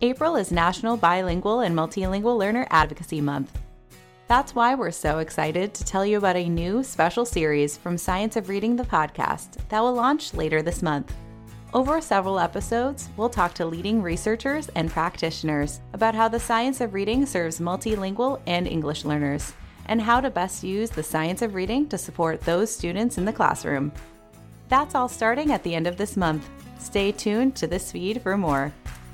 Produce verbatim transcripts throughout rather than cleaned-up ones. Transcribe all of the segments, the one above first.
April is National Bilingual and Multilingual Learner Advocacy Month. That's why we're so excited to tell you about a new special series from Science of Reading, the podcast, that will launch later this month. Over several episodes, we'll talk to leading researchers and practitioners about how the science of reading serves multilingual and English learners, and how to best use the science of reading to support those students in the classroom. That's all starting at the end of this month. Stay tuned to this feed for more.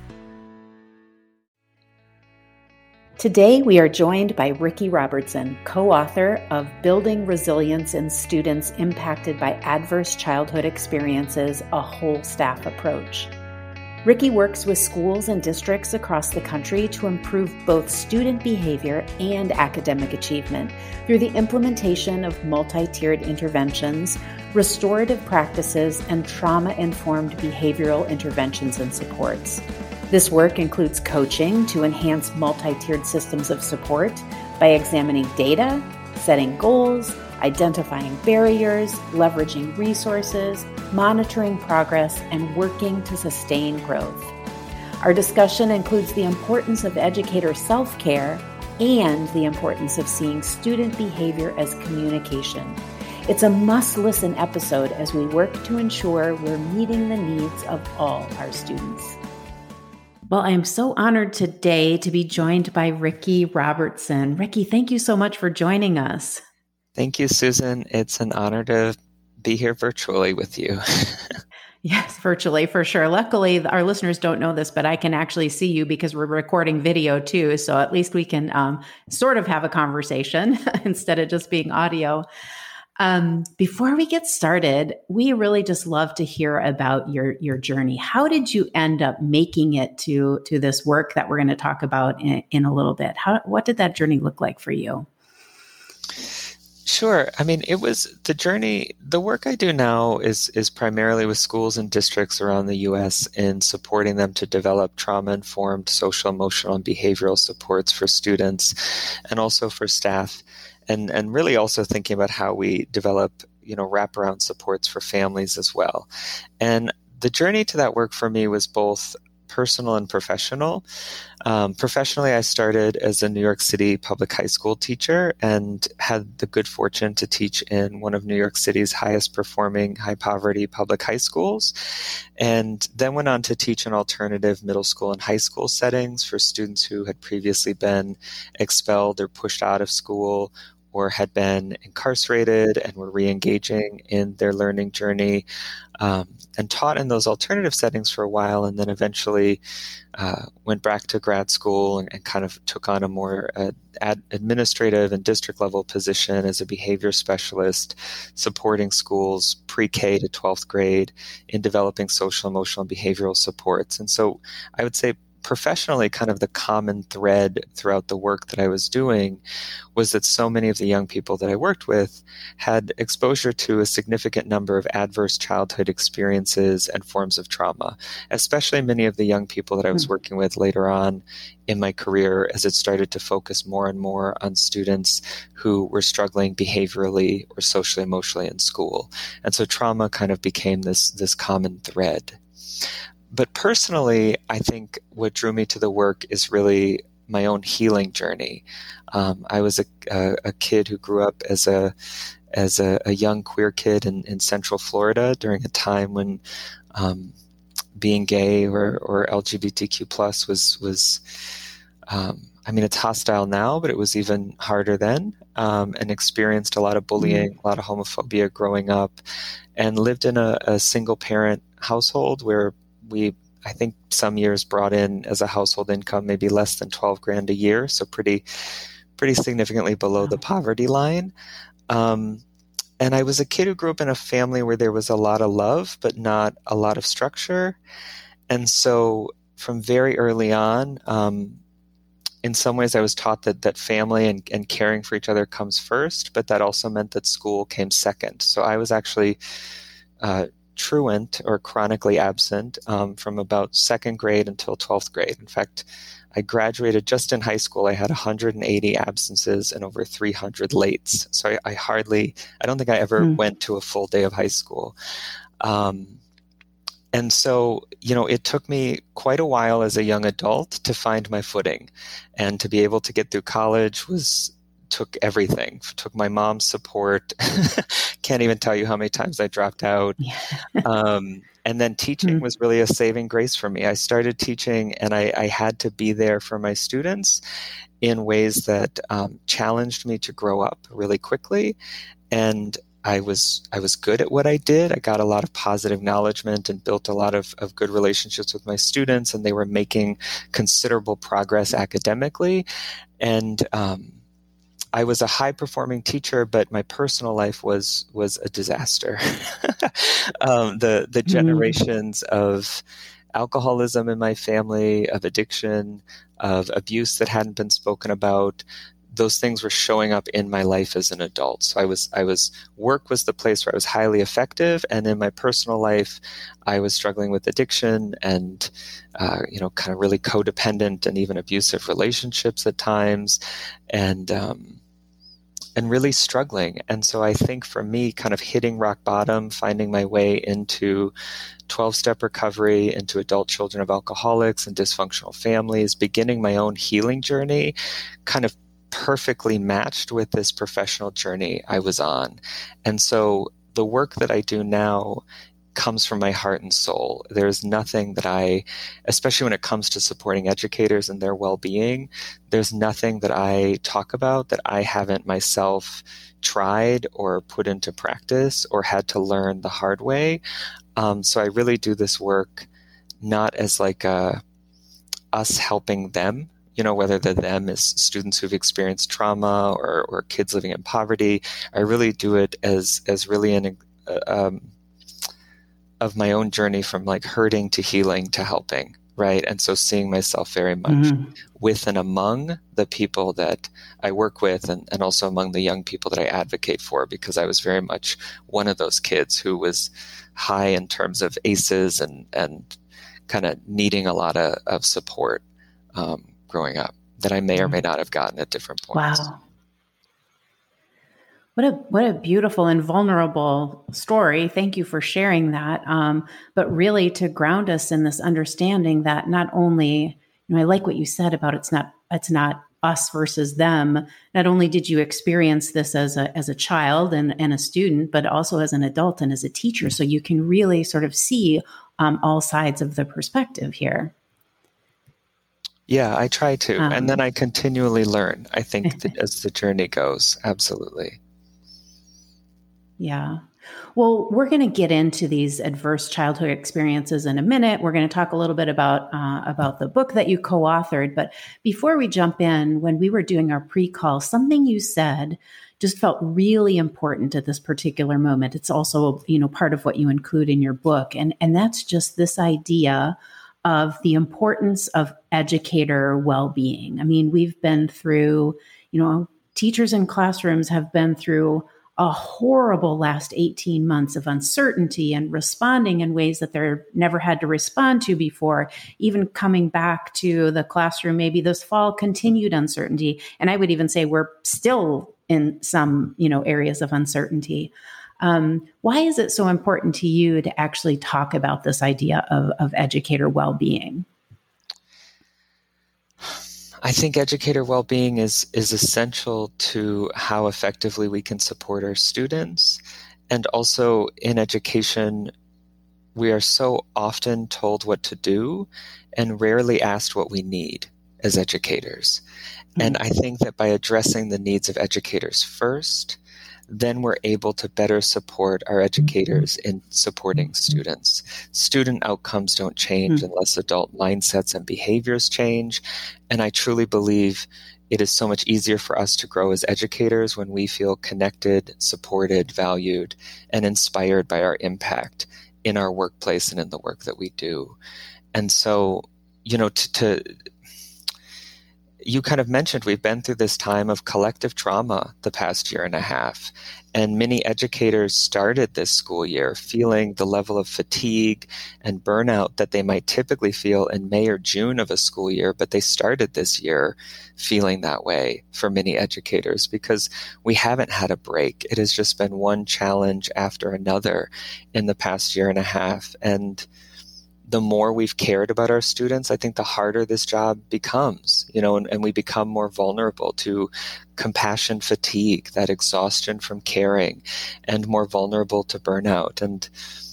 Today, we are joined by Ricky Robertson, co-author of Building Resilience in Students Impacted by Adverse Childhood Experiences, a Whole Staff Approach. Ricky works with schools and districts across the country to improve both student behavior and academic achievement through the implementation of multi-tiered interventions, restorative practices, and trauma-informed behavioral interventions and supports. This work includes coaching to enhance multi-tiered systems of support by examining data, setting goals, identifying barriers, leveraging resources, monitoring progress, and working to sustain growth. Our discussion includes the importance of educator self-care and the importance of seeing student behavior as communication. It's a must-listen episode as we work to ensure we're meeting the needs of all our students. Well, I am so honored today to be joined by Ricky Robertson. Ricky, thank you so much for joining us. Thank you, Susan. It's an honor to be here virtually with you. Yes, virtually for sure. Luckily, our listeners don't know this, but I can actually see you because we're recording video too. So at least we can um, sort of have a conversation instead of just being audio. Um, before we get started, we really just love to hear about your your journey. How did you end up making it to to this work that we're going to talk about in, in a little bit? How what did that journey look like for you? Sure. I mean, it was the journey. The work I do now is is primarily with schools and districts around the U S in supporting them to develop trauma-informed social, emotional, and behavioral supports for students and also for staff. And and really also thinking about how we develop, you know, wraparound supports for families as well. And the journey to that work for me was both personal and professional. Um, professionally, I started as a New York City public high school teacher and had the good fortune to teach in one of New York City's highest performing high poverty public high schools. And then went on to teach in alternative middle school and high school settings for students who had previously been expelled or pushed out of school or had been incarcerated and were re-engaging in their learning journey, um, and taught in those alternative settings for a while, and then eventually uh, went back to grad school and, and kind of took on a more uh, ad- administrative and district level position as a behavior specialist, supporting schools pre-K to twelfth grade in developing social, emotional, and behavioral supports. And so I would say professionally, kind of the common thread throughout the work that I was doing was that so many of the young people that I worked with had exposure to a significant number of adverse childhood experiences and forms of trauma, especially many of the young people that I was working with later on in my career as it started to focus more and more on students who were struggling behaviorally or socially, emotionally in school. And so trauma kind of became this, this common thread. But personally, I think what drew me to the work is really my own healing journey. Um, I was a, a, a kid who grew up as a as a, a young queer kid in, in Central Florida during a time when um, being gay or, or L G B T Q plus was was um, I mean, it's hostile now, but it was even harder then, um, and experienced a lot of bullying, mm-hmm. a lot of homophobia growing up, and lived in a, a single parent household where we, I think some years brought in as a household income maybe less than twelve grand a year, so pretty pretty significantly below the poverty line. Um, and I was a kid who grew up in a family where there was a lot of love, but not a lot of structure. And so from very early on, um, in some ways I was taught that that family and, and caring for each other comes first, but that also meant that school came second. So I was actually uh, truant or chronically absent um, from about second grade until twelfth grade. In fact, I graduated just in high school. I had one hundred eighty absences and over three hundred lates. So I, I hardly, I don't think I ever mm. went to a full day of high school. Um, And so, you know, it took me quite a while as a young adult to find my footing, and to be able to get through college was took everything. Took my mom's support. Can't even tell you how many times I dropped out. Yeah. um, and then teaching Mm. was really a saving grace for me. I started teaching, and I, I had to be there for my students in ways that um, challenged me to grow up really quickly. And I was I was good at what I did. I got a lot of positive acknowledgement and built a lot of, of good relationships with my students, and they were making considerable progress academically. And um, I was a high-performing teacher, but my personal life was was a disaster. um, the the generations mm. of alcoholism in my family, of addiction, of abuse that hadn't been spoken about, those things were showing up in my life as an adult. So I was, I was, work was the place where I was highly effective. And in my personal life, I was struggling with addiction and, uh, you know, kind of really codependent and even abusive relationships at times, and, um, and really struggling. And so I think for me, kind of hitting rock bottom, finding my way into twelve-step recovery, into adult children of alcoholics and dysfunctional families, beginning my own healing journey, kind of perfectly matched with this professional journey I was on. And so the work that I do now comes from my heart and soul. There's nothing that I, especially when it comes to supporting educators and their well-being, there's nothing that I talk about that I haven't myself tried or put into practice or had to learn the hard way. Um, so I really do this work not as like a, us helping them, you know, whether the them is students who've experienced trauma or, or kids living in poverty. I really do it as as really an uh, um, of my own journey from like hurting to healing to helping, right? And so seeing myself very much mm-hmm. with and among the people that I work with, and, and also among the young people that I advocate for, because I was very much one of those kids who was high in terms of A C Es and, and kind of needing a lot of, of support um, growing up that I may or may not have gotten at different points. Wow. What a what a beautiful and vulnerable story. Thank you for sharing that. Um, but really to ground us in this understanding that not only, you know, I like what you said about it's not it's not us versus them. Not only did you experience this as a as a child and, and a student, but also as an adult and as a teacher. So you can really sort of see um, all sides of the perspective here. Yeah, I try to. Um, and then I continually learn, I think, that as the journey goes. Absolutely. Yeah. Well, we're going to get into these adverse childhood experiences in a minute. We're going to talk a little bit about uh, about the book that you co-authored. But before we jump in, when we were doing our pre-call, something you said just felt really important at this particular moment. It's also, you know, part of what you include in your book. And, and that's just this idea of the importance of educator well-being. I mean, we've been through, you know, teachers in classrooms have been through a horrible last eighteen months of uncertainty and responding in ways that they're never had to respond to before, even coming back to the classroom maybe this fall, continued uncertainty. And I would even say we're still in some, you know, areas of uncertainty. Um, why is it so important to you to actually talk about this idea of, of educator well-being? I think educator well-being is is essential to how effectively we can support our students. And also in education, we are so often told what to do and rarely asked what we need as educators. Mm-hmm. And I think that by addressing the needs of educators first, then we're able to better support our educators in supporting students. Student outcomes don't change mm-hmm. unless adult mindsets and behaviors change. And I truly believe it is so much easier for us to grow as educators when we feel connected, supported, valued, and inspired by our impact in our workplace and in the work that we do. And so, you know, to, to you kind of mentioned we've been through this time of collective trauma the past year and a half, and many educators started this school year feeling the level of fatigue and burnout that they might typically feel in May or June of a school year, but they started this year feeling that way for many educators because we haven't had a break. It has just been one challenge after another in the past year and a half. And the more we've cared about our students, I think the harder this job becomes, you know, and, and we become more vulnerable to compassion fatigue, that exhaustion from caring, and more vulnerable to burnout. And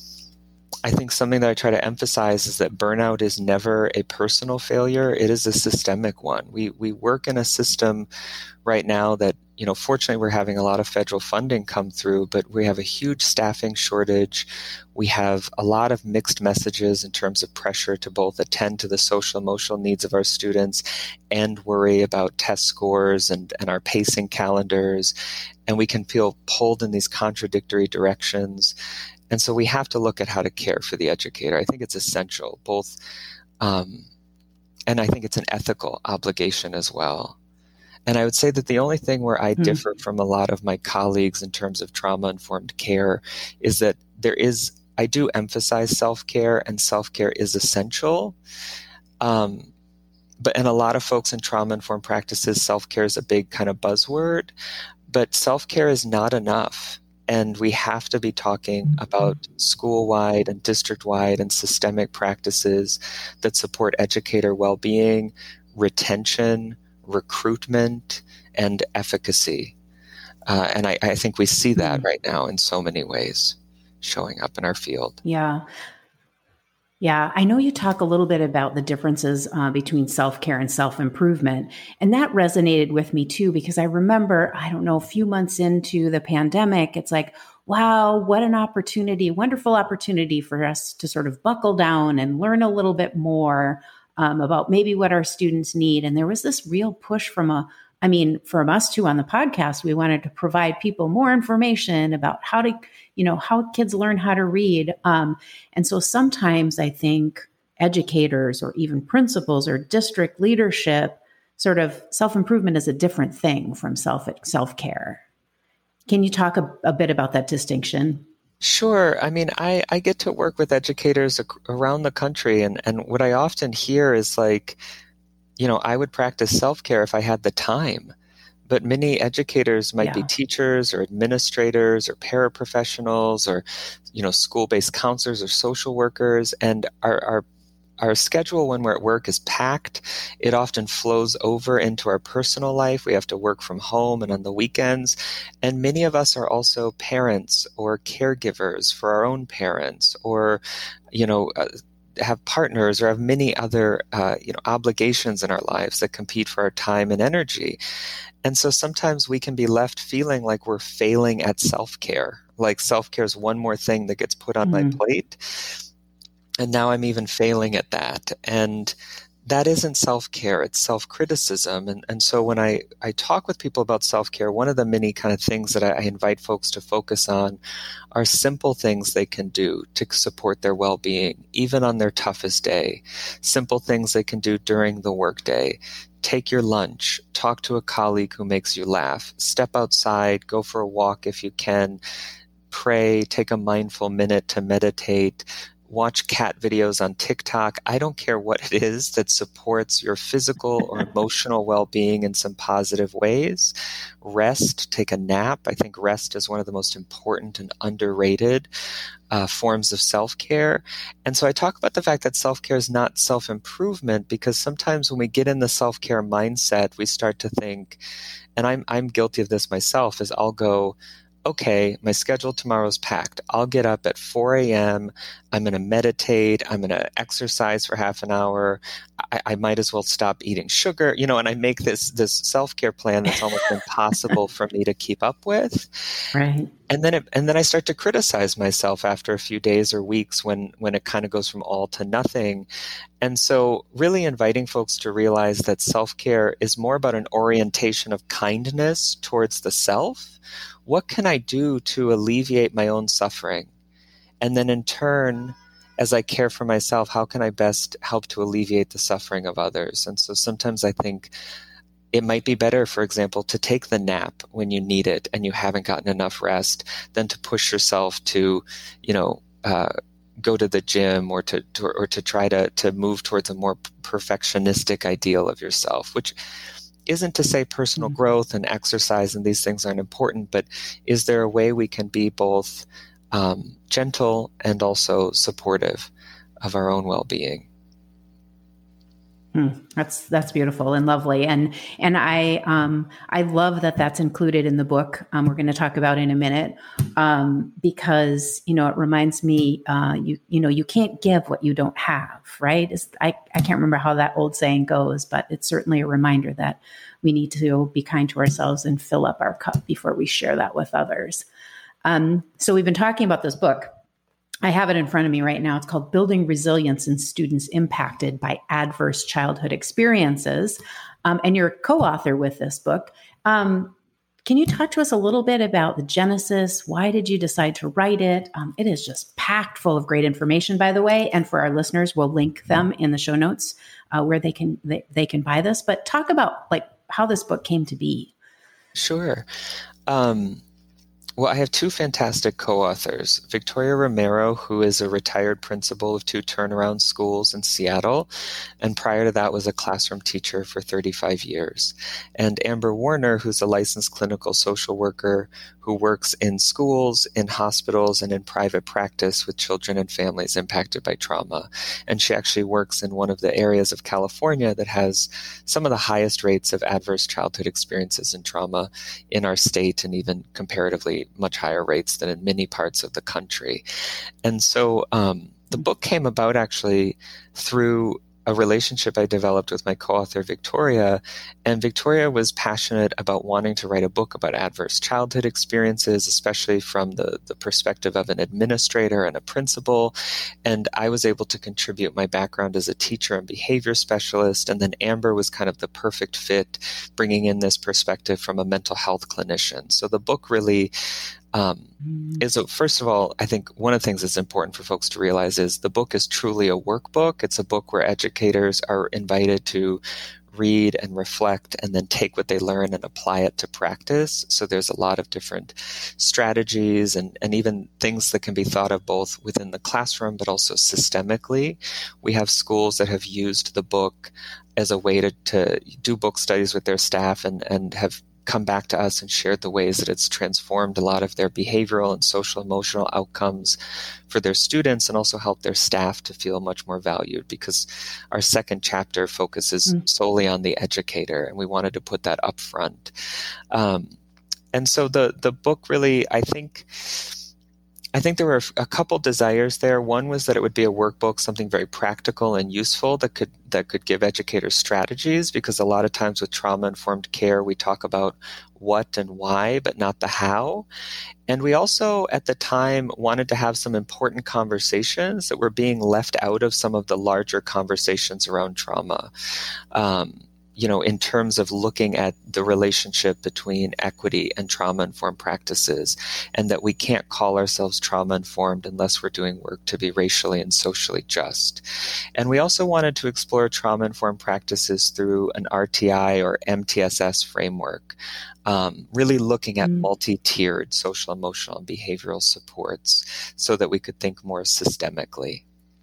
I think something that I try to emphasize is that burnout is never a personal failure. It is a systemic one. We we work in a system right now that, you know, fortunately we're having a lot of federal funding come through, but we have a huge staffing shortage. We have a lot of mixed messages in terms of pressure to both attend to the social emotional needs of our students and worry about test scores and, and our pacing calendars. And we can feel pulled in these contradictory directions. And so we have to look at how to care for the educator. I think it's essential, both, um, and I think it's an ethical obligation as well. And I would say that the only thing where I mm-hmm. differ from a lot of my colleagues in terms of trauma-informed care is that there is, I do emphasize self-care, and self-care is essential. Um, but and a lot of folks in trauma-informed practices, self-care is a big kind of buzzword, but self-care is not enough. And we have to be talking about school-wide and district-wide and systemic practices that support educator well-being, retention, recruitment, and efficacy. Uh, and I, I think we see that right now in so many ways showing up in our field. Yeah. Yeah, I know you talk a little bit about the differences uh, between self-care and self-improvement. And that resonated with me too, because I remember, I don't know, a few months into the pandemic, it's like, wow, what an opportunity, wonderful opportunity for us to sort of buckle down and learn a little bit more um, about maybe what our students need. And there was this real push from a, I mean, from us too on the podcast, we wanted to provide people more information about how to, you know, how kids learn how to read. Um, and so sometimes I think educators or even principals or district leadership, sort of self-improvement is a different thing from self self-care. Can you talk a, a bit about that distinction? Sure. I mean, I, I get to work with educators ac- around the country, and, and what I often hear is like, you know, I would practice self-care if I had the time, but many educators might yeah. be teachers or administrators or paraprofessionals or, you know, school-based counselors or social workers. And our, our, our schedule when we're at work is packed. It often flows over into our personal life. We have to work from home and on the weekends. And many of us are also parents or caregivers for our own parents, or, you know, uh, have partners or have many other uh, you know obligations in our lives that compete for our time and energy. And so sometimes we can be left feeling like we're failing at self-care, like self-care is one more thing that gets put on mm-hmm. my plate. And now I'm even failing at that. And that isn't self-care, it's self-criticism. And, and so when I, I talk with people about self-care, one of the many kind of things that I, I invite folks to focus on are simple things they can do to support their well-being, even on their toughest day. Simple things they can do during the workday. Take your lunch, talk to a colleague who makes you laugh, step outside, go for a walk if you can, pray, take a mindful minute to meditate, watch cat videos on TikTok. I don't care what it is that supports your physical or emotional well-being in some positive ways. Rest, take a nap. I think rest is one of the most important and underrated uh, forms of self-care. And so I talk about the fact that self-care is not self-improvement, because sometimes when we get in the self-care mindset, we start to think, and I'm I'm guilty of this myself, is I'll go, okay, my schedule tomorrow is packed. I'll get up at four a.m. I'm going to meditate. I'm going to exercise for half an hour. I, I might as well stop eating sugar, you know, and I make this this self-care plan that's almost impossible for me to keep up with. Right. And then it, and then I start to criticize myself after a few days or weeks when when it kind of goes from all to nothing. And so really inviting folks to realize that self-care is more about an orientation of kindness towards the self. What can I do to alleviate my own suffering? And then in turn, as I care for myself, how can I best help to alleviate the suffering of others? And so sometimes I think it might be better, for example, to take the nap when you need it and you haven't gotten enough rest than to push yourself to, you know, uh, go to the gym or to, to or to try to to move towards a more perfectionistic ideal of yourself, which isn't to say personal growth and exercise and these things aren't important, but is there a way we can be both um, gentle and also supportive of our own well-being. Hmm, that's that's beautiful and lovely, and and I um, I love that that's included in the book. Um, we're going to talk about in a minute, um, because you know it reminds me, uh, you you know you can't give what you don't have, right? It's, I I can't remember how that old saying goes, but it's certainly a reminder that we need to be kind to ourselves and fill up our cup before we share that with others. Um, so we've been talking about this book. I have it in front of me right now. It's called Building Resilience in Students Impacted by Adverse Childhood Experiences. Um, and you're a co-author with this book. Um, can you talk to us a little bit about the genesis? Why did you decide to write it? Um, it is just packed full of great information, by the way. And for our listeners, we'll link them in the show notes uh, where they can they, they can buy this. But talk about like how this book came to be. Sure. Um, Well, I have two fantastic co-authors, Victoria Romero, who is a retired principal of two turnaround schools in Seattle, and prior to that was a classroom teacher for thirty-five years, and Amber Warner, who's a licensed clinical social worker who works in schools, in hospitals, and in private practice with children and families impacted by trauma. And she actually works in one of the areas of California that has some of the highest rates of adverse childhood experiences and trauma in our state, and even comparatively much higher rates than in many parts of the country. And so um, the book came about actually through a relationship I developed with my co-author, Victoria. And Victoria was passionate about wanting to write a book about adverse childhood experiences, especially from the, the perspective of an administrator and a principal. And I was able to contribute my background as a teacher and behavior specialist. And then Amber was kind of the perfect fit, bringing in this perspective from a mental health clinician. So the book really Um, is a, first of all, I think one of the things that's important for folks to realize is the book is truly a workbook. It's a book where educators are invited to read and reflect and then take what they learn and apply it to practice. So there's a lot of different strategies and, and even things that can be thought of both within the classroom, but also systemically. We have schools that have used the book as a way to, to do book studies with their staff and, and have come back to us and shared the ways that it's transformed a lot of their behavioral and social emotional outcomes for their students, and also helped their staff to feel much more valued, because our second chapter focuses mm. solely on the educator, and we wanted to put that up front. Um, and so the the book really, I think, I think there were a couple desires there. One was that it would be a workbook, something very practical and useful that could that could give educators strategies, because a lot of times with trauma-informed care, we talk about what and why, but not the how. And we also, at the time, wanted to have some important conversations that were being left out of some of the larger conversations around trauma. Um, you know, in terms of looking at the relationship between equity and trauma-informed practices, and that we can't call ourselves trauma-informed unless we're doing work to be racially and socially just. And we also wanted to explore trauma-informed practices through an R T I or M T S S framework, um, really looking at mm. multi-tiered social, emotional, and behavioral supports so that we could think more systemically.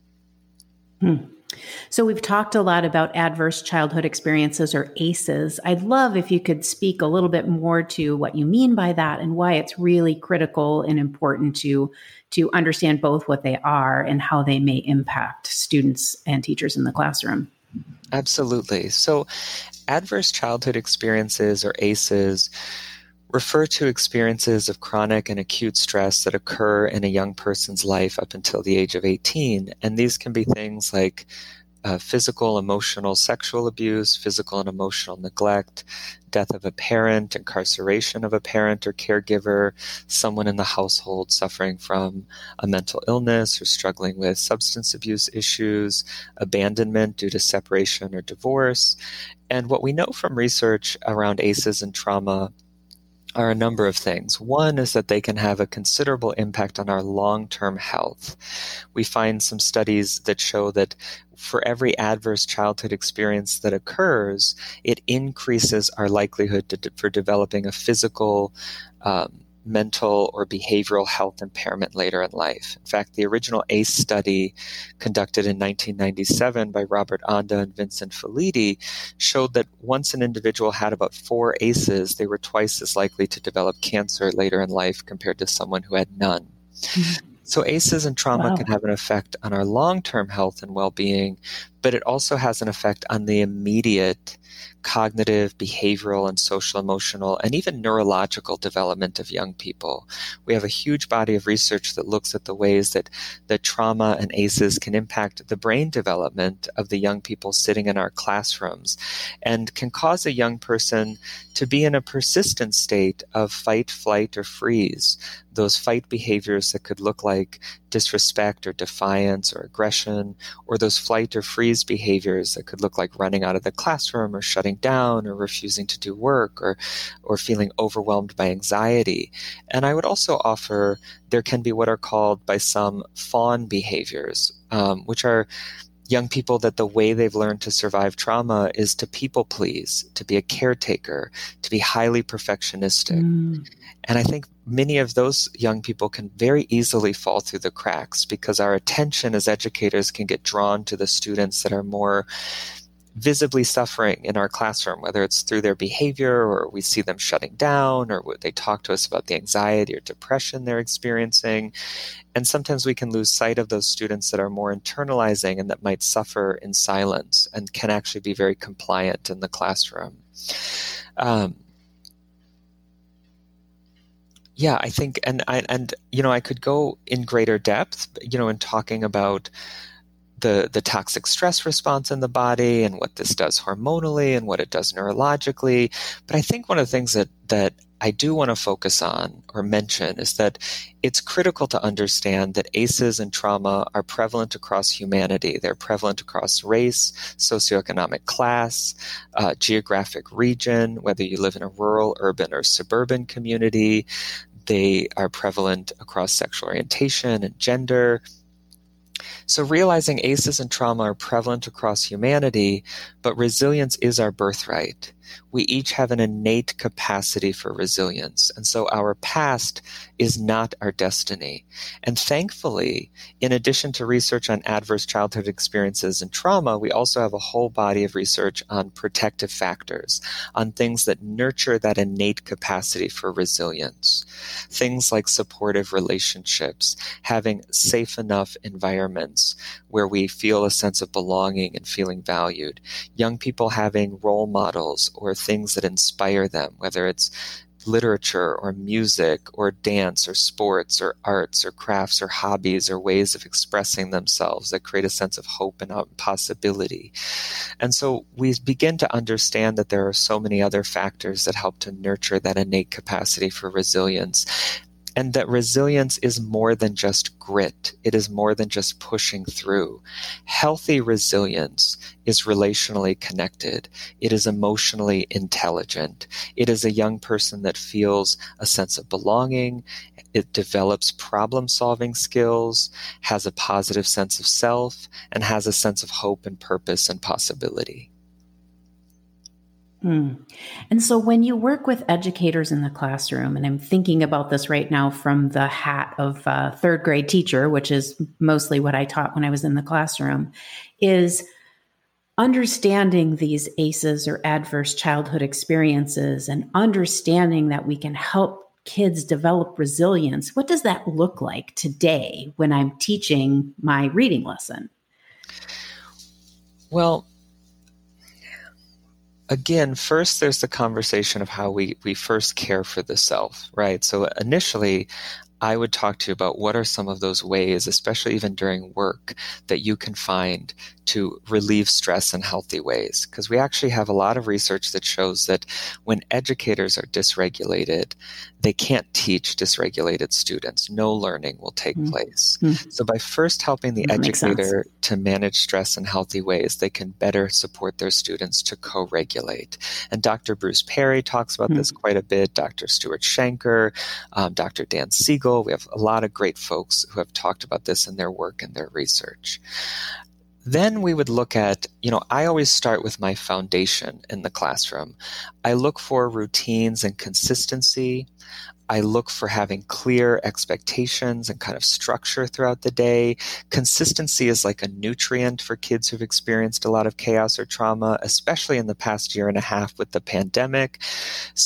Hmm. So we've talked a lot about adverse childhood experiences, or A C Es. I'd love if you could speak a little bit more to what you mean by that and why it's really critical and important to, to understand both what they are and how they may impact students and teachers in the classroom. Absolutely. So adverse childhood experiences, or A C Es, refer to experiences of chronic and acute stress that occur in a young person's life up until the age of eighteen. And these can be things like uh, physical, emotional, sexual abuse, physical and emotional neglect, death of a parent, incarceration of a parent or caregiver, someone in the household suffering from a mental illness or struggling with substance abuse issues, abandonment due to separation or divorce. And what we know from research around A C Es and trauma are a number of things. One is that they can have a considerable impact on our long-term health. We find some studies that show that for every adverse childhood experience that occurs, it increases our likelihood to, for developing a physical, um, mental, or behavioral health impairment later in life. In fact, the original A C E study conducted in nineteen ninety-seven by Robert Onda and Vincent Felitti showed that once an individual had about four A C Es, they were twice as likely to develop cancer later in life compared to someone who had none. Mm-hmm. So A C Es and trauma Wow. can have an effect on our long-term health and well-being, but it also has an effect on the immediate cognitive, behavioral, and social, emotional, and even neurological development of young people. We have a huge body of research that looks at the ways that, that trauma and A C Es can impact the brain development of the young people sitting in our classrooms and can cause a young person to be in a persistent state of fight, flight, or freeze. Those fight behaviors that could look like disrespect or defiance or aggression, or those flight or freeze behaviors that could look like running out of the classroom or shutting down or refusing to do work or, or feeling overwhelmed by anxiety. And I would also offer there can be what are called by some fawn behaviors, um, which are young people that the way they've learned to survive trauma is to people please, to be a caretaker, to be highly perfectionistic. Mm. And I think many of those young people can very easily fall through the cracks because our attention as educators can get drawn to the students that are more visibly suffering in our classroom, whether it's through their behavior or we see them shutting down or they talk to us about the anxiety or depression they're experiencing. And sometimes we can lose sight of those students that are more internalizing and that might suffer in silence and can actually be very compliant in the classroom. Um, yeah, I think, and I, and you know, I could go in greater depth, you know, in talking about the the toxic stress response in the body and what this does hormonally and what it does neurologically. But I think one of the things that that I do want to focus on or mention is that it's critical to understand that A C Es and trauma are prevalent across humanity. They're prevalent across race, socioeconomic class, uh, geographic region, whether you live in a rural, urban, or suburban community. They are prevalent across sexual orientation and gender. So realizing A C Es and trauma are prevalent across humanity, but resilience is our birthright. We each have an innate capacity for resilience, and so our past is not our destiny. And thankfully, in addition to research on adverse childhood experiences and trauma, we also have a whole body of research on protective factors, on things that nurture that innate capacity for resilience. Things like supportive relationships, having safe enough environments where we feel a sense of belonging and feeling valued, young people having role models or things that inspire them, whether it's literature or music or dance or sports or arts or crafts or hobbies or ways of expressing themselves that create a sense of hope and possibility. And so we begin to understand that there are so many other factors that help to nurture that innate capacity for resilience. And that resilience is more than just grit. It is more than just pushing through. Healthy resilience is relationally connected. It is emotionally intelligent. It is a young person that feels a sense of belonging. It develops problem-solving skills, has a positive sense of self, and has a sense of hope and purpose and possibility. Hmm. And so when you work with educators in the classroom, and I'm thinking about this right now from the hat of a third grade teacher, which is mostly what I taught when I was in the classroom, is understanding these A C Es or adverse childhood experiences and understanding that we can help kids develop resilience. What does that look like today when I'm teaching my reading lesson? Well, again, first there's the conversation of how we, we first care for the self, right? So initially, I would talk to you about what are some of those ways, especially even during work, that you can find to relieve stress in healthy ways. Because we actually have a lot of research that shows that when educators are dysregulated, they can't teach dysregulated students. No learning will take mm-hmm. place. Mm-hmm. So by first helping the that educator to manage stress in healthy ways, they can better support their students to co-regulate. And Doctor Bruce Perry talks about mm-hmm. this quite a bit, Doctor Stuart Shanker, um, Doctor Dan Siegel. We have a lot of great folks who have talked about this in their work and their research. Then we would look at, you know, I always start with my foundation in the classroom. I look for routines and consistency. I look for having clear expectations and kind of structure throughout the day. Consistency is like a nutrient for kids who've experienced a lot of chaos or trauma, especially in the past year and a half with the pandemic. So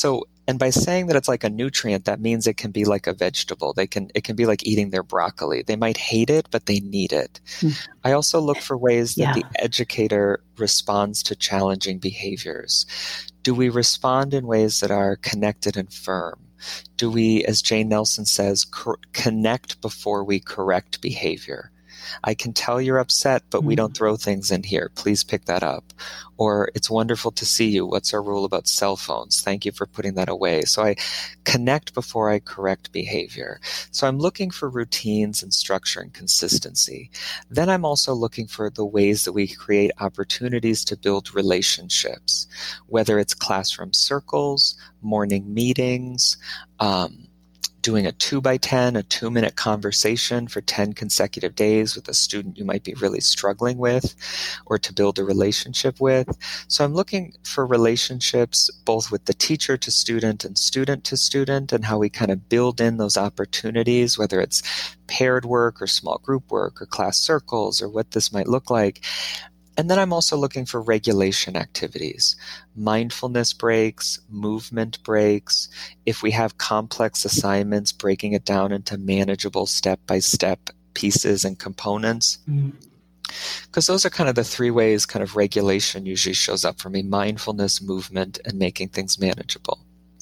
And by saying that it's like a nutrient, that means it can be like a vegetable. They can, it can be like eating their broccoli. They might hate it, but they need it. Mm. I also look for ways that yeah. the educator responds to challenging behaviors. Do we respond in ways that are connected and firm? Do we, as Jane Nelson says, cor- connect before we correct behavior? I can tell you're upset, but mm. we don't throw things in here. Please pick that up. Or it's wonderful to see you. What's our rule about cell phones? Thank you for putting that away. So I connect before I correct behavior. So I'm looking for routines and structure and consistency. Then I'm also looking for the ways that we create opportunities to build relationships, whether it's classroom circles, morning meetings, um, doing a two by ten, a two minute conversation for ten consecutive days with a student you might be really struggling with or to build a relationship with. So I'm looking for relationships both with the teacher to student and student to student, and how we kind of build in those opportunities, whether it's paired work or small group work or class circles or what this might look like. And then I'm also looking for regulation activities, mindfulness breaks, movement breaks. If we have complex assignments, breaking it down into manageable step-by-step pieces and components. Mm. Because those are kind of the three ways kind of regulation usually shows up for me: mindfulness, movement, and making things manageable.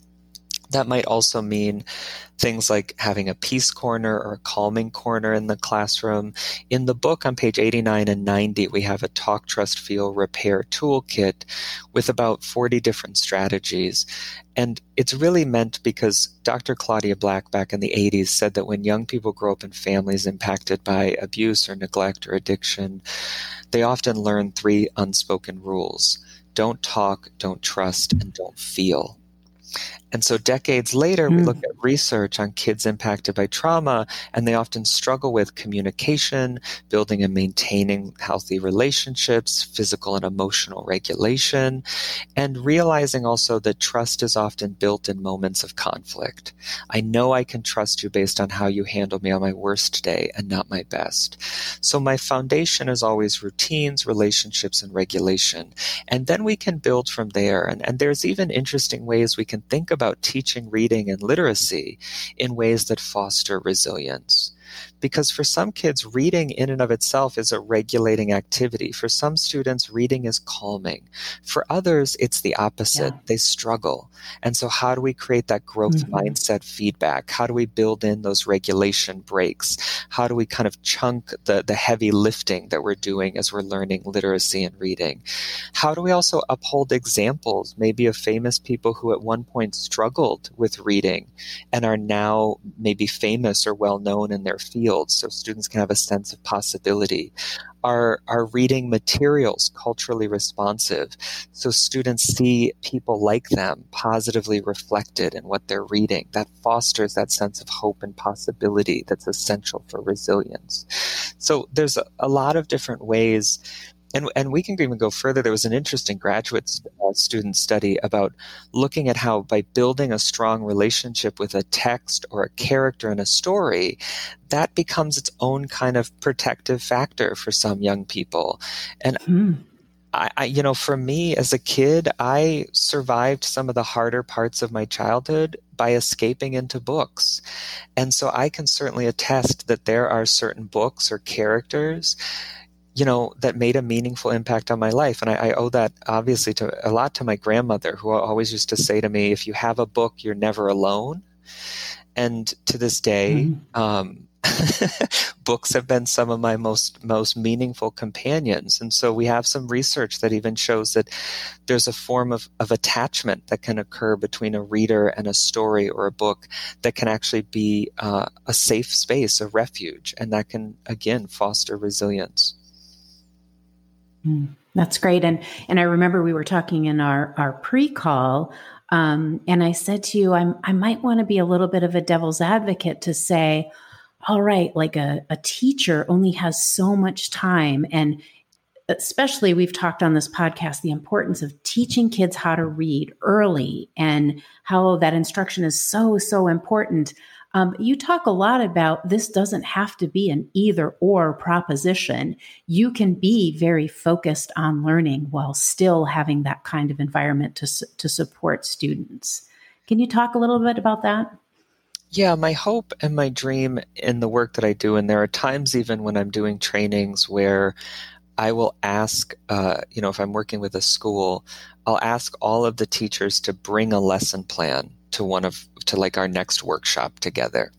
That might also mean things like having a peace corner or a calming corner in the classroom. In the book on page eighty-nine and ninety, we have a Talk, Trust, Feel, Repair toolkit with about forty different strategies. And it's really meant because Doctor Claudia Black back in the eighties said that when young people grow up in families impacted by abuse or neglect or addiction, they often learn three unspoken rules: don't talk, don't trust, and don't feel. And so decades later, mm. we look at research on kids impacted by trauma, and they often struggle with communication, building and maintaining healthy relationships, physical and emotional regulation, and realizing also that trust is often built in moments of conflict. I know I can trust you based on how you handle me on my worst day and not my best. So my foundation is always routines, relationships, and regulation. And then we can build from there. And, and there's even interesting ways we can think about teaching reading and literacy in ways that foster resilience. Because for some kids, reading in and of itself is a regulating activity. For some students, reading is calming. For others, it's the opposite. Yeah. They struggle. And so how do we create that growth mm-hmm. mindset feedback? How do we build in those regulation breaks? How do we kind of chunk the, the heavy lifting that we're doing as we're learning literacy and reading? How do we also uphold examples, maybe of famous people who at one point struggled with reading and are now maybe famous or well-known in their fields, so students can have a sense of possibility? Are, are reading materials culturally responsive, so students see people like them positively reflected in what they're reading? That fosters that sense of hope and possibility that's essential for resilience. So there's a, a lot of different ways. And, and we can even go further. There was an interesting graduate uh, student study about looking at how by building a strong relationship with a text or a character in a story, that becomes its own kind of protective factor for some young people. And mm. I, I, you know, for me as a kid, I survived some of the harder parts of my childhood by escaping into books. And so I can certainly attest that there are certain books or characters, you know, that made a meaningful impact on my life. And I, I owe that obviously to a lot to my grandmother, who always used to say to me, if you have a book, you're never alone. And to this day, mm-hmm. um, books have been some of my most, most meaningful companions. And so we have some research that even shows that there's a form of, of attachment that can occur between a reader and a story or a book that can actually be uh, a safe space, a refuge, and that can, again, foster resilience. Mm, that's great. And and I remember we were talking in our, our pre-call, um, and I said to you, I'm, I might want to be a little bit of a devil's advocate to say, all right, like a, a teacher only has so much time. And especially we've talked on this podcast, the importance of teaching kids how to read early and how that instruction is so, so important. Um, you talk a lot about this doesn't have to be an either or proposition. You can be very focused on learning while still having that kind of environment to, to support students. Can you talk a little bit about that? Yeah, my hope and my dream in the work that I do, and there are times even when I'm doing trainings where I will ask, uh, you know, if I'm working with a school, I'll ask all of the teachers to bring a lesson plan to one of, to like our next workshop together.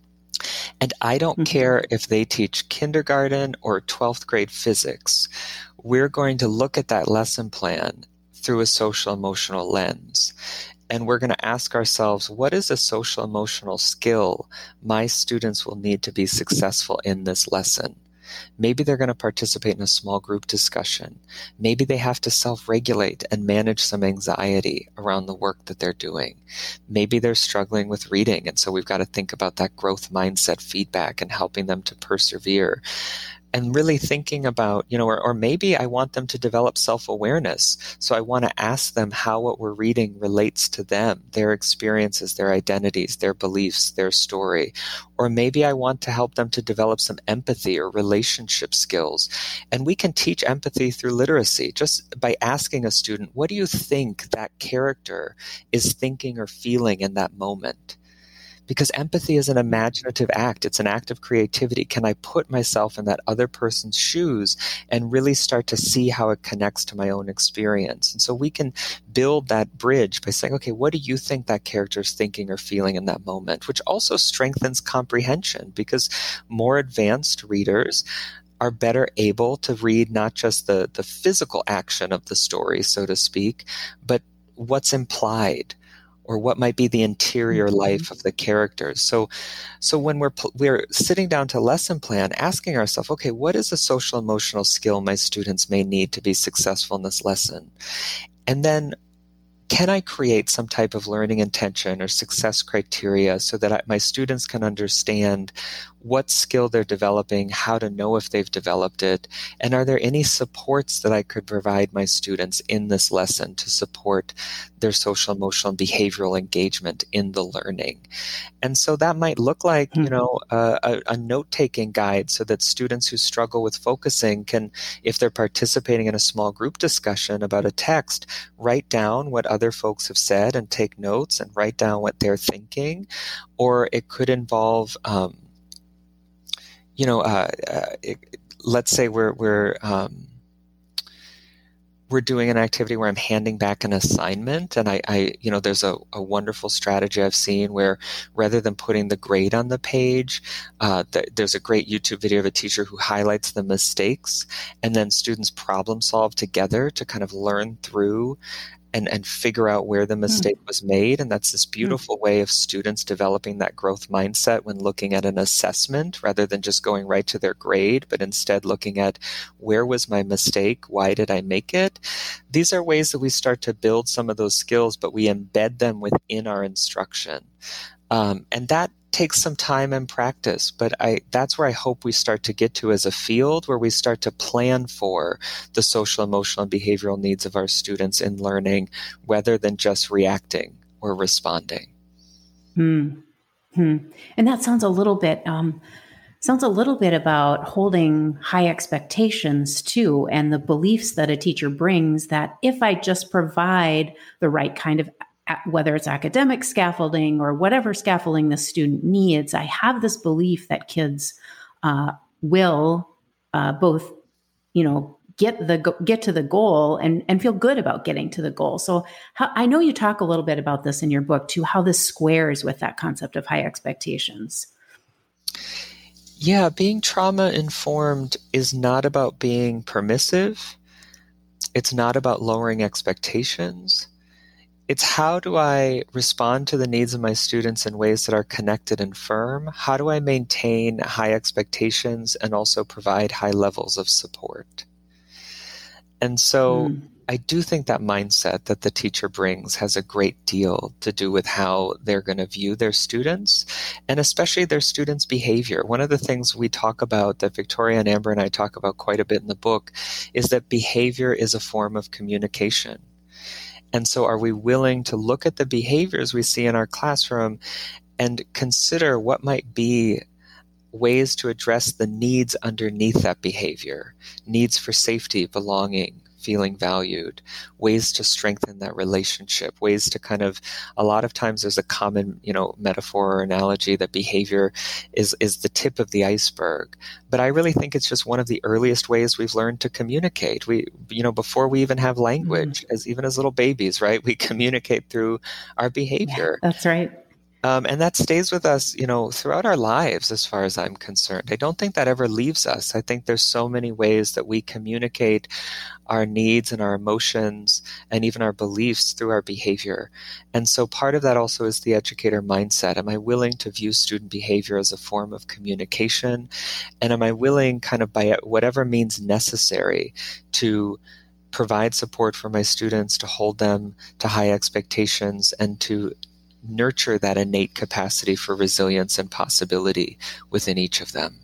And I don't mm-hmm. care if they teach kindergarten or twelfth grade physics. We're going to look at that lesson plan through a social emotional lens. And we're going to ask ourselves, what is a social emotional skill my students will need to be successful in this lesson? Maybe they're going to participate in a small group discussion. Maybe they have to self-regulate and manage some anxiety around the work that they're doing. Maybe they're struggling with reading, and so we've got to think about that growth mindset feedback and helping them to persevere. And really thinking about, you know, or, or maybe I want them to develop self-awareness. So I want to ask them how what we're reading relates to them, their experiences, their identities, their beliefs, their story. Or maybe I want to help them to develop some empathy or relationship skills. And we can teach empathy through literacy just by asking a student, what do you think that character is thinking or feeling in that moment? Because empathy is an imaginative act. It's an act of creativity. Can I put myself in that other person's shoes and really start to see how it connects to my own experience? And so we can build that bridge by saying, okay, what do you think that character is thinking or feeling in that moment? Which also strengthens comprehension, because more advanced readers are better able to read not just the, the physical action of the story, so to speak, but what's implied, or what might be the interior mm-hmm. life of the characters. So, so when we're we're sitting down to lesson plan, asking ourselves, okay, what is a social emotional skill my students may need to be successful in this lesson? And then, can I create some type of learning intention or success criteria so that I, my students can understand what skill they're developing, how to know if they've developed it, and are there any supports that I could provide my students in this lesson to support their social, emotional, and behavioral engagement in the learning? And so that might look like, mm-hmm. you know, a, a, a note-taking guide so that students who struggle with focusing can, if they're participating in a small group discussion about a text, write down what other folks have said and take notes and write down what they're thinking. Or it could involve, um, you know, uh, uh, it, let's say we're we're um, we're doing an activity where I'm handing back an assignment, and I, I you know, there's a, a wonderful strategy I've seen where rather than putting the grade on the page, uh, th- there's a great YouTube video of a teacher who highlights the mistakes, and then students problem solve together to kind of learn through and, and figure out where the mistake mm. was made. And that's this beautiful mm. way of students developing that growth mindset when looking at an assessment, rather than just going right to their grade, but instead looking at where was my mistake? Why did I make it? These are ways that we start to build some of those skills, but we embed them within our instruction. Um, and that takes some time and practice, but I that's where I hope we start to get to as a field, where we start to plan for the social, emotional, and behavioral needs of our students in learning, rather than just reacting or responding. Hmm. Hmm. And that sounds a little bit um, sounds a little bit about holding high expectations too, and the beliefs that a teacher brings that if I just provide the right kind of, whether it's academic scaffolding or whatever scaffolding the student needs, I have this belief that kids uh, will uh, both, you know, get the get to the goal and and feel good about getting to the goal. So how, I know you talk a little bit about this in your book too, how this squares with that concept of high expectations. Yeah, being trauma informed is not about being permissive. It's not about lowering expectations. It's how do I respond to the needs of my students in ways that are connected and firm? How do I maintain high expectations and also provide high levels of support? And so mm. I do think that mindset that the teacher brings has a great deal to do with how they're going to view their students, and especially their students' behavior. One of the things we talk about, that Victoria and Amber and I talk about quite a bit in the book, is that behavior is a form of communication. And so are we willing to look at the behaviors we see in our classroom and consider what might be ways to address the needs underneath that behavior? Needs for safety, belonging, feeling valued, ways to strengthen that relationship, ways to kind of, a lot of times there's a common, you know, metaphor or analogy that behavior is, is the tip of the iceberg. But I really think it's just one of the earliest ways we've learned to communicate. We, you know, before we even have language, mm-hmm. as even as little babies, right? We communicate through our behavior. Yeah, that's right. Um, and that stays with us, you know, throughout our lives, as far as I'm concerned. I don't think that ever leaves us. I think there's so many ways that we communicate our needs and our emotions and even our beliefs through our behavior. And so part of that also is the educator mindset. Am I willing to view student behavior as a form of communication? And am I willing, kind of by whatever means necessary, to provide support for my students, to hold them to high expectations, and to nurture that innate capacity for resilience and possibility within each of them.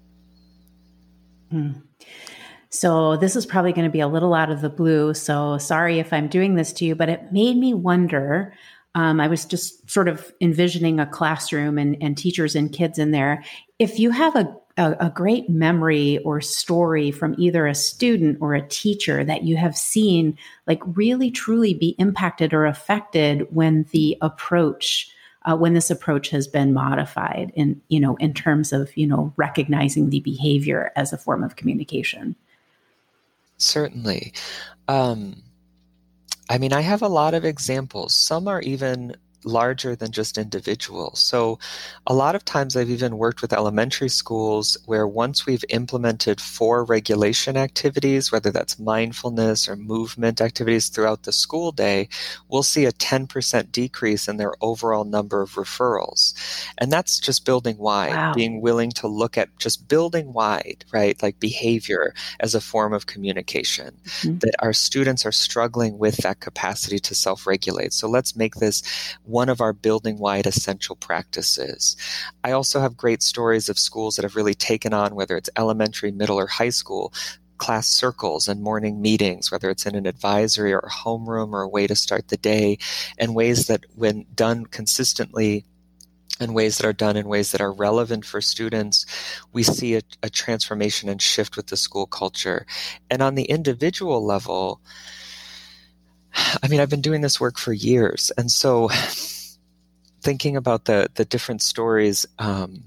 Hmm. So this is probably going to be a little out of the blue. So sorry if I'm doing this to you, but it made me wonder. Um, I was just sort of envisioning a classroom and, and teachers and kids in there. If you have a, a, a great memory or story from either a student or a teacher that you have seen like really truly be impacted or affected when the approach, uh, when this approach has been modified in, you know, in terms of, you know, recognizing the behavior as a form of communication. Certainly. Um, I mean, I have a lot of examples. Some are even larger than just individuals. So a lot of times I've even worked with elementary schools where once we've implemented four regulation activities, whether that's mindfulness or movement activities throughout the school day, we'll see a ten percent decrease in their overall number of referrals. And that's just building wide, wow. being willing to look at just building wide, right? Like behavior as a form of communication, mm-hmm. that our students are struggling with that capacity to self-regulate. So let's make this one of our building-wide essential practices. I also have great stories of schools that have really taken on, whether it's elementary, middle, or high school, class circles and morning meetings, whether it's in an advisory or a homeroom or a way to start the day, and ways that when done consistently and ways that are done in ways that are relevant for students, we see a, a transformation and shift with the school culture. And on the individual level, I mean, I've been doing this work for years. And so thinking about the, the different stories, um,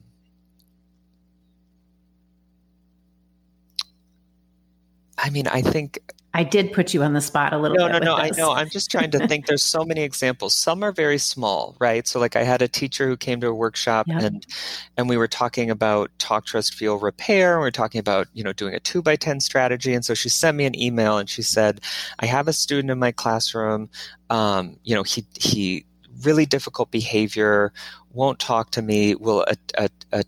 I mean, I think... I did put you on the spot a little no, bit. No, no, no, this. I know. I'm just trying to think. There's so many examples. Some are very small, right? So like I had a teacher who came to a workshop yep. and and we were talking about talk, trust, feel, repair. We were talking about, you know, doing a two by ten strategy. And so she sent me an email and she said, I have a student in my classroom. Um, you know, he, he really difficult behavior, won't talk to me, will a, a, a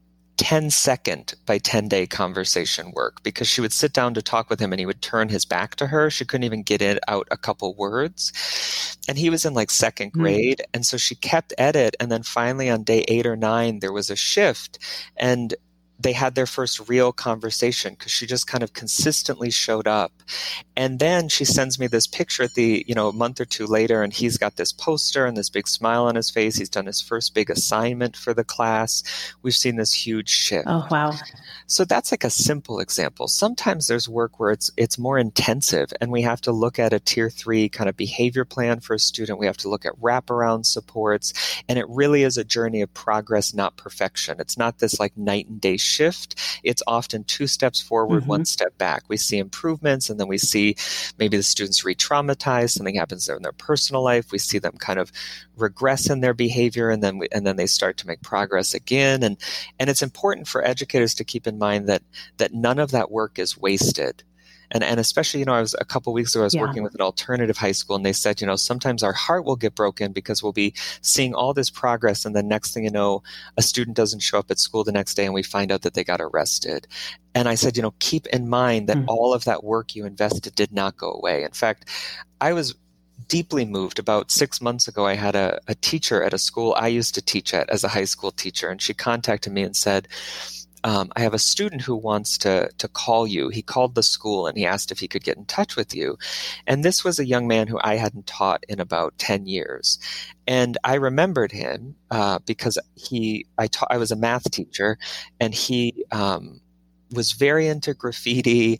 ten second by ten day conversation work, because she would sit down to talk with him and he would turn his back to her. She couldn't even get it out a couple words. And he was in like second grade. Mm. And so she kept at it. And then finally on day eight or nine, there was a shift and they had their first real conversation because she just kind of consistently showed up. And then she sends me this picture at the, you know, a month or two later, and he's got this poster and this big smile on his face. He's done his first big assignment for the class. We've seen this huge shift. Oh, wow. So that's like a simple example. Sometimes there's work where it's it's more intensive and we have to look at a tier three kind of behavior plan for a student. We have to look at wraparound supports. And it really is a journey of progress, not perfection. It's not this like night and day shift. It's often two steps forward, mm-hmm. one step back. We see improvements and then we see maybe the students re-traumatize, something happens in their personal life. We see them kind of regress in their behavior and then we, and then they start to make progress again. And and it's important for educators to keep in mind that that none of that work is wasted. And and especially, you know, I was a couple of weeks ago, I was yeah. working with an alternative high school and they said, you know, sometimes our heart will get broken because we'll be seeing all this progress and the next thing you know, a student doesn't show up at school the next day and we find out that they got arrested. And I said, you know, keep in mind that mm. all of that work you invested did not go away. In fact, I was deeply moved. About six months ago, I had a, a teacher at a school I used to teach at as a high school teacher, and she contacted me and said, Um, I have a student who wants to to call you. He called the school and he asked if he could get in touch with you. And this was a young man who I hadn't taught in about ten years. And I remembered him uh, because he, I, ta- I was a math teacher and he um, was very into graffiti,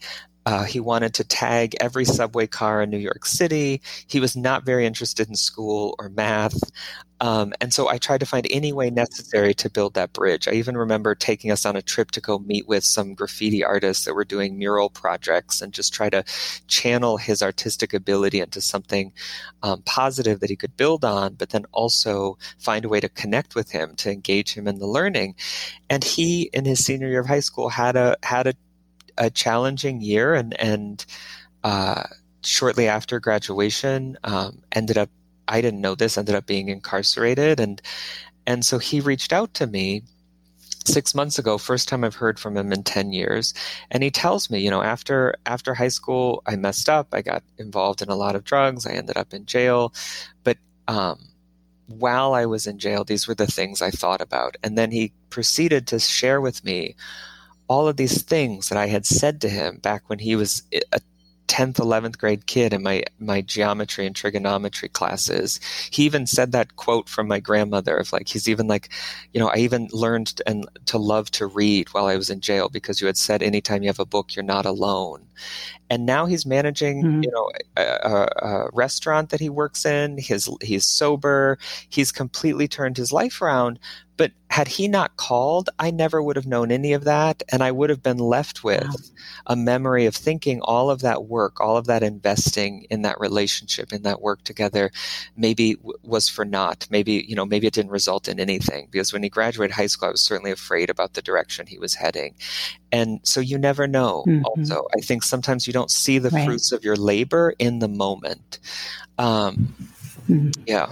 Uh, he wanted to tag every subway car in New York City. He was not very interested in school or math. Um, and so I tried to find any way necessary to build that bridge. I even remember taking us on a trip to go meet with some graffiti artists that were doing mural projects and just try to channel his artistic ability into something um, positive that he could build on, but then also find a way to connect with him, to engage him in the learning. And he, in his senior year of high school, had a had a, a challenging year, and and uh, shortly after graduation, um, ended up. I didn't know this, ended up being incarcerated. And and so he reached out to me six months ago, first time I've heard from him in ten years. And he tells me, you know, after after high school, I messed up. I got involved in a lot of drugs. I ended up in jail. But um, while I was in jail, these were the things I thought about. And then he proceeded to share with me all of these things that I had said to him back when he was a tenth, eleventh grade kid in my, my geometry and trigonometry classes. He even said that quote from my grandmother of like, he's even like, you know, I even learned and to love to read while I was in jail because you had said anytime you have a book, you're not alone. And now he's managing, mm-hmm. you know, a, a, a restaurant that he works in. His, he's sober. He's completely turned his life around. But had he not called, I never would have known any of that. And I would have been left with wow. a memory of thinking all of that work, all of that investing in that relationship, in that work together, maybe w- was for naught. Maybe, you know, maybe it didn't result in anything. Because when he graduated high school, I was certainly afraid about the direction he was heading. And so you never know. Mm-hmm. Also, I think sometimes you don't see the right. fruits of your labor in the moment. Um, mm-hmm. Yeah.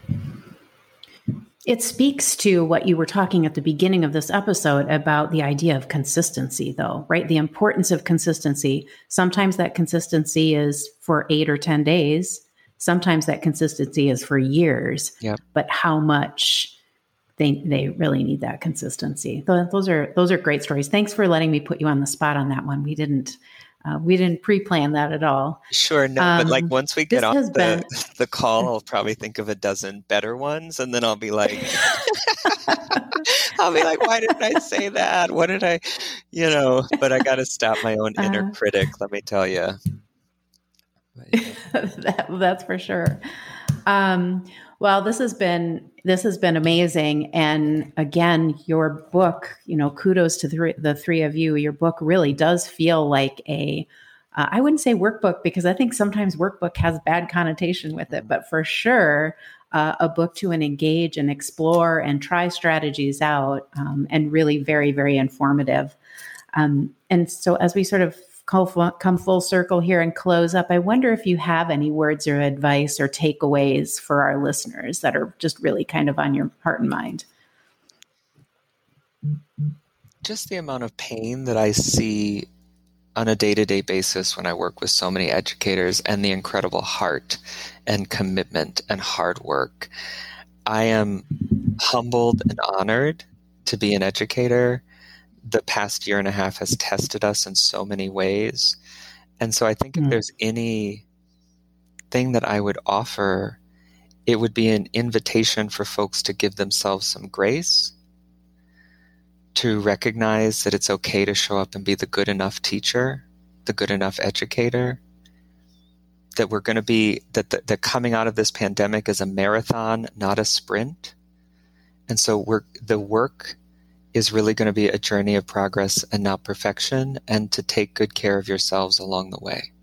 It speaks to what you were talking at the beginning of this episode about the idea of consistency, though, right? The importance of consistency. Sometimes that consistency is for eight or ten days. Sometimes that consistency is for years. Yep. But how much they they really need that consistency. Those are those are great stories. Thanks for letting me put you on the spot on that one. We didn't uh, we didn't pre-plan that at all. Sure, no, um, but like once we get off the, been... the call, I'll probably think of a dozen better ones, and then I'll be like, I'll be like, why didn't I say that? What did I, you know? But I got to stop my own inner uh, critic. Let me tell you. that, that's for sure. Um, well, this has been this has been amazing, and again, your book. You know, kudos to the three, the three of you. Your book really does feel like a. Uh, I wouldn't say workbook because I think sometimes workbook has bad connotation with it, but for sure, uh, a book to engage and explore and try strategies out, um, and really very, very informative. Um, and so, as we sort of come full circle here and close up, I wonder if you have any words or advice or takeaways for our listeners that are just really kind of on your heart and mind. Just the amount of pain that I see on a day-to-day basis when I work with so many educators, and the incredible heart and commitment and hard work. I am humbled and honored to be an educator. The past year and a half has tested us in so many ways. And so I think mm. if there's any thing that I would offer, it would be an invitation for folks to give themselves some grace, to recognize that it's okay to show up and be the good enough teacher, the good enough educator, that we're going to be, that the, the coming out of this pandemic is a marathon, not a sprint. And so we're, the work is really going to be a journey of progress and not perfection, and to take good care of yourselves along the way.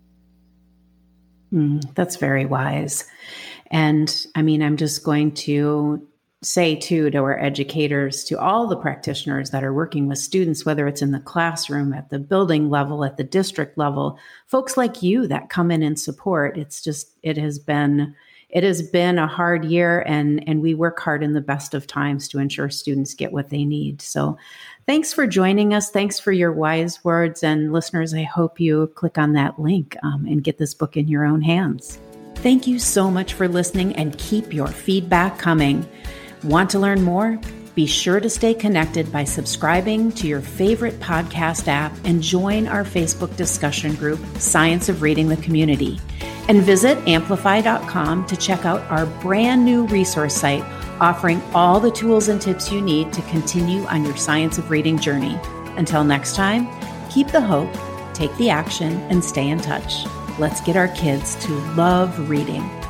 Mm, that's very wise. And I mean, I'm just going to say too, to our educators, to all the practitioners that are working with students, whether it's in the classroom, at the building level, at the district level, folks like you that come in and support, it's just, it has been It has been a hard year, and, and we work hard in the best of times to ensure students get what they need. So thanks for joining us. Thanks for your wise words. And listeners, I hope you click on that link um, and get this book in your own hands. Thank you so much for listening, and keep your feedback coming. Want to learn more? Be sure to stay connected by subscribing to your favorite podcast app and join our Facebook discussion group, Science of Reading the Community. And visit amplify dot com to check out our brand new resource site, offering all the tools and tips you need to continue on your Science of Reading journey. Until next time, keep the hope, take the action, and stay in touch. Let's get our kids to love reading.